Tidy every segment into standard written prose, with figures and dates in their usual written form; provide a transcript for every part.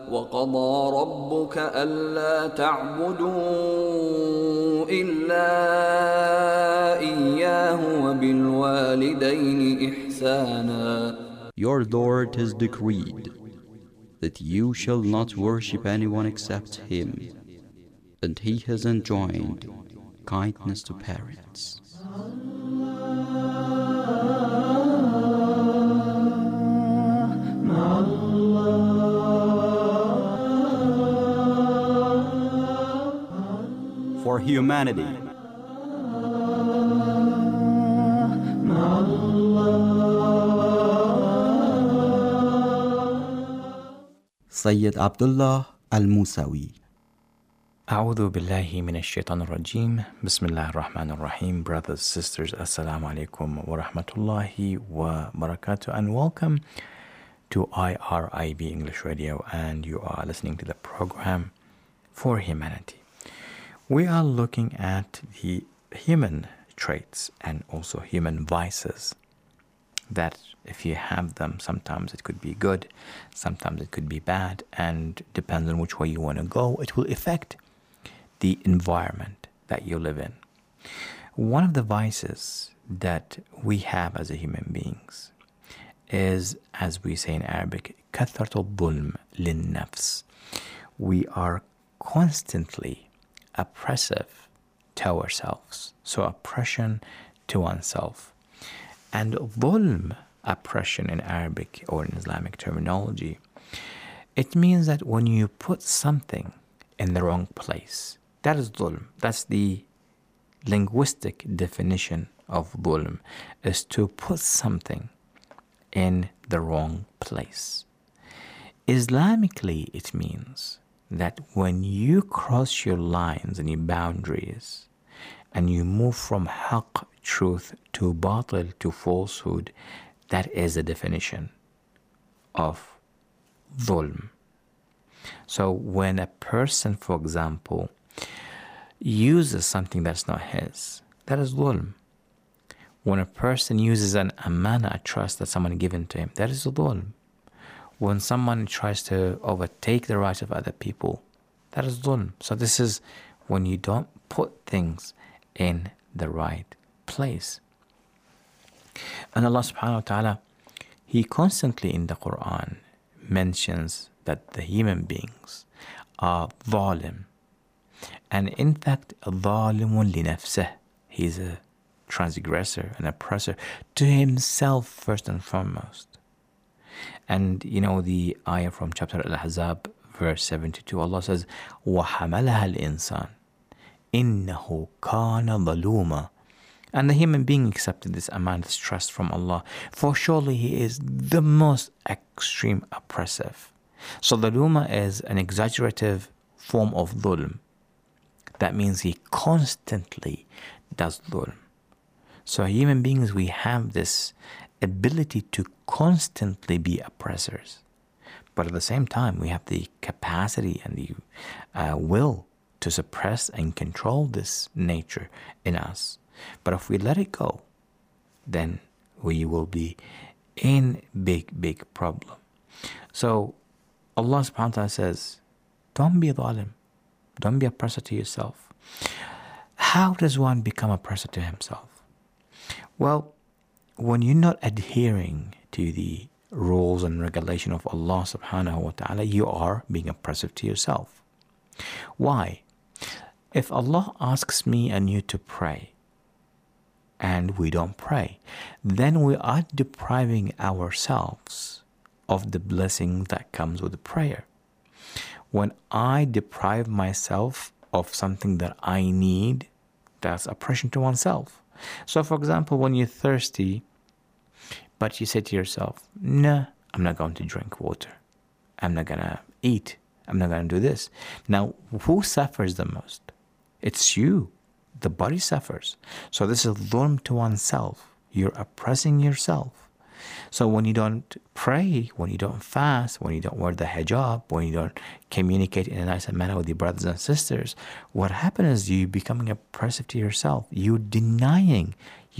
وقضى ربك ألا تعبدوا إلا إياه وبالوالدين إحسانا. Your Lord has decreed that you shall not worship anyone except Him, and He has enjoined kindness to parents. For humanity. Sayyid Abdullah Al-Musawi. أعوذ بالله من الشيطان الرجيم بسم الله الرحمن الرحيم. Brothers, sisters, Assalamu alaikum wa rahmatullahi wa barakatuh, and welcome to IRIB English Radio, and you are listening to the program For Humanity. We are looking at the human traits and also human vices that if you have them, sometimes it could be good, sometimes it could be bad, and depends on which way you want to go, it will affect the environment that you live in. One of the vices that we have as a human beings is, as we say in Arabic, كثرة الظلم للنفس. We are constantly oppressive to ourselves. So oppression to oneself. And dhulm, oppression in Arabic or in Islamic terminology, it means that when you put something in the wrong place, that is dhulm. That's the linguistic definition of dhulm, is to put something in the wrong place. Islamically, it means that when you cross your lines and your boundaries and you move from haqq, truth, to batil, to falsehood, that is the definition of dhulm. So when a person, for example, uses something that's not his, that is dhulm. When a person uses an amana, a trust that someone given to him, that is dhulm. When someone tries to overtake the rights of other people, that is dhulm. So this is when you don't put things in the right place. And Allah subhanahu wa ta'ala, He constantly in the Quran mentions that the human beings are zalim. And in fact, ظالم لنفسه. He is a transgressor, an oppressor to himself first and foremost. And you know the ayah from chapter Al-Ahzab, verse 72, Allah says, وَحَمَلَهَا الْإِنسَانِ إِنَّهُ كَانَ ظَلُومًا. And the human being accepted this amount of trust from Allah, for surely he is the most extreme oppressive. So dhuluma is an exaggerative form of dhulm. That means he constantly does dhulm. So human beings, we have this ability to constantly be oppressors. But at the same time, we have the capacity and the will to suppress and control this nature in us. But if we let it go, then we will be in big problem. So Allah subhanahu wa ta'ala says, don't be dhalim. Don't be oppressor to yourself. How does one become oppressor to himself? Well, when you're not adhering to the rules and regulation of Allah subhanahu wa ta'ala, you are being oppressive to yourself. Why? If Allah asks me and you to pray, and we don't pray, then we are depriving ourselves of the blessing that comes with prayer. When I deprive myself of something that I need, that's oppression to oneself. So for example, when you're thirsty, but you say to yourself, nah, I'm not going to drink water. I'm not going to eat. I'm not going to do this. Now, who suffers the most? It's you. The body suffers. So this is dhulm to oneself. You're oppressing yourself. So when you don't pray, when you don't fast, when you don't wear the hijab, when you don't communicate in a nice manner with your brothers and sisters, what happens is you becoming oppressive to yourself. You're denying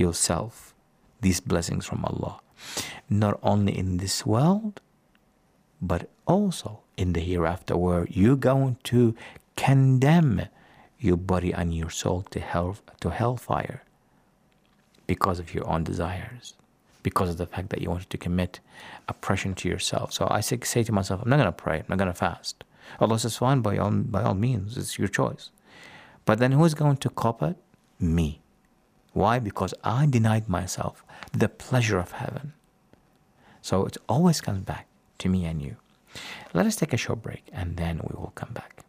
yourself these blessings from Allah. Not only in this world, but also in the hereafter, where you're going to condemn your body and your soul to hellfire because of your own desires, because of the fact that you wanted to commit oppression to yourself. So I say to myself, I'm not going to pray, I'm not going to fast. Allah says, fine, by all means, it's your choice. But then who's going to cop it? Me. Why? Because I denied myself the pleasure of heaven. So it always comes back to me and you. Let us take a short break and then we will come back.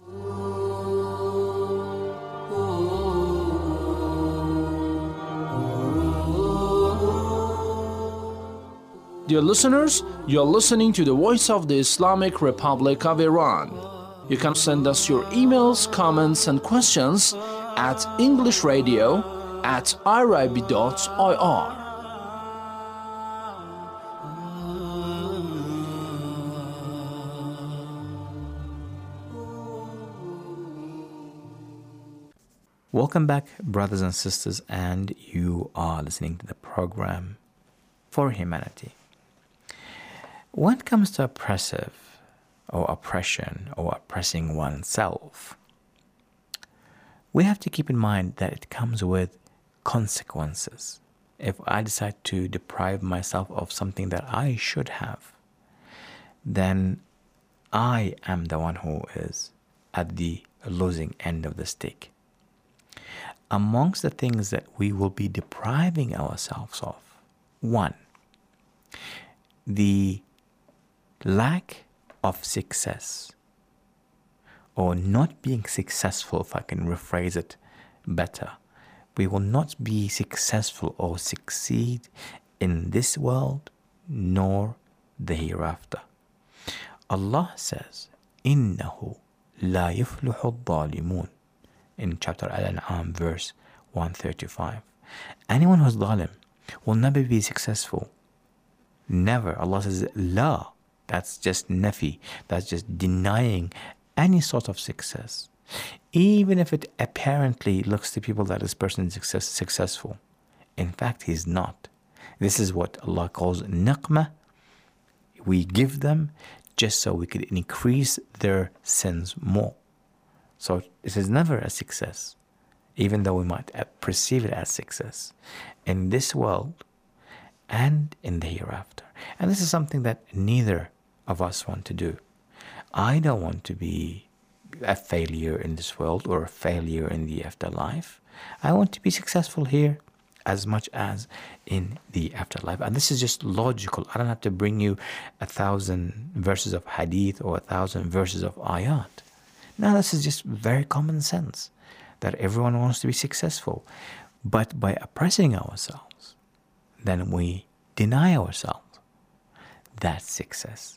Dear listeners, you're listening to the Voice of the Islamic Republic of Iran. You can send us your emails, comments, and questions at englishradio@irib.ir. Welcome back, brothers and sisters, and you are listening to the program For Humanity. When it comes to oppressive or oppression or oppressing oneself, we have to keep in mind that it comes with consequences. If I decide to deprive myself of something that I should have, then I am the one who is at the losing end of the stick. Amongst the things that we will be depriving ourselves of, one, the lack of success, or not being successful, if I can rephrase it better. We will not be successful or succeed in this world nor the hereafter. Allah says, إِنَّهُ لَا يُفْلِحُ الظَّالِمُونَ in chapter Al-An'am verse 135. Anyone who's zalim will never be successful. Never. Allah says, La. That's just nafi. That's just denying any sort of success. Even if it apparently looks to people that this person is successful. In fact, he's not. This is what Allah calls niqmah. We give them just so we could increase their sins more. So it is never a success, even though we might perceive it as success in this world and in the hereafter. And this is something that neither of us want to do. I don't want to be a failure in this world or a failure in the afterlife. I want to be successful here as much as in the afterlife. And this is just logical. I don't have to bring you 1,000 verses of hadith or 1,000 verses of ayat. Now, this is just very common sense that everyone wants to be successful. But by oppressing ourselves, then we deny ourselves that success.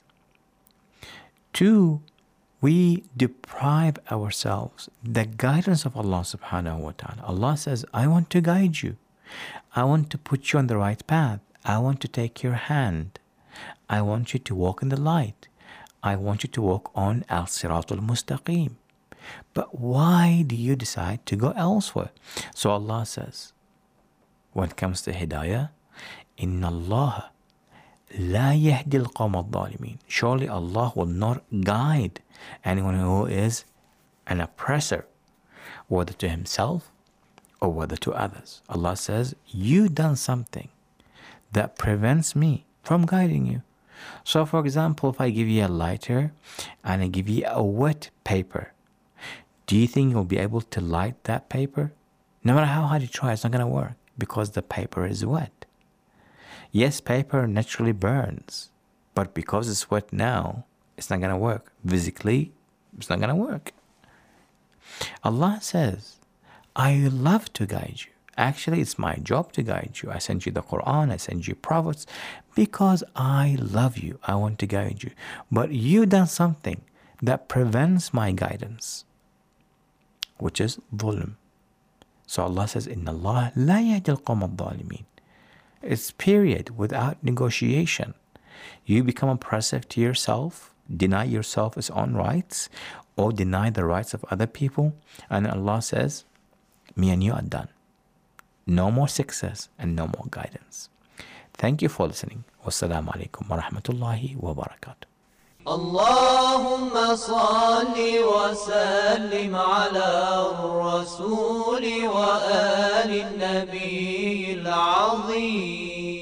Two, we deprive ourselves the guidance of Allah subhanahu wa ta'ala. Allah says, I want to guide you. I want to put you on the right path. I want to take your hand. I want you to walk in the light. I want you to walk on al-siratul mustaqim. But why do you decide to go elsewhere? So Allah says, when it comes to hidayah, Inna Allah la yahdi al-qawm al-zalimin. Surely Allah will not guide anyone who is an oppressor, whether to himself or whether to others. Allah says, you done something that prevents me from guiding you. So for example, if I give you a lighter and I give you a wet paper, do you think you'll be able to light that paper? No matter how hard you try, it's not going to work because the paper is wet. Yes, paper naturally burns, but because it's wet now, it's not going to work. Physically, it's not going to work. Allah says, I love to guide you. Actually, it's my job to guide you. I send you the Quran, I send you prophets because I love you. I want to guide you. But you done something that prevents my guidance, which is dhulm. So Allah says, Inna Allah la yahdi al-qawm al-zalimin. It's period, without negotiation. You become oppressive to yourself, deny yourself its own rights, or deny the rights of other people, and Allah says, me and you are done. No more success and no more guidance. Thank you for listening. Wassalamu alaikum wa rahmatullahi wa barakatuh. اللهم صل وسلم على الرسول وآل النبي العظيم.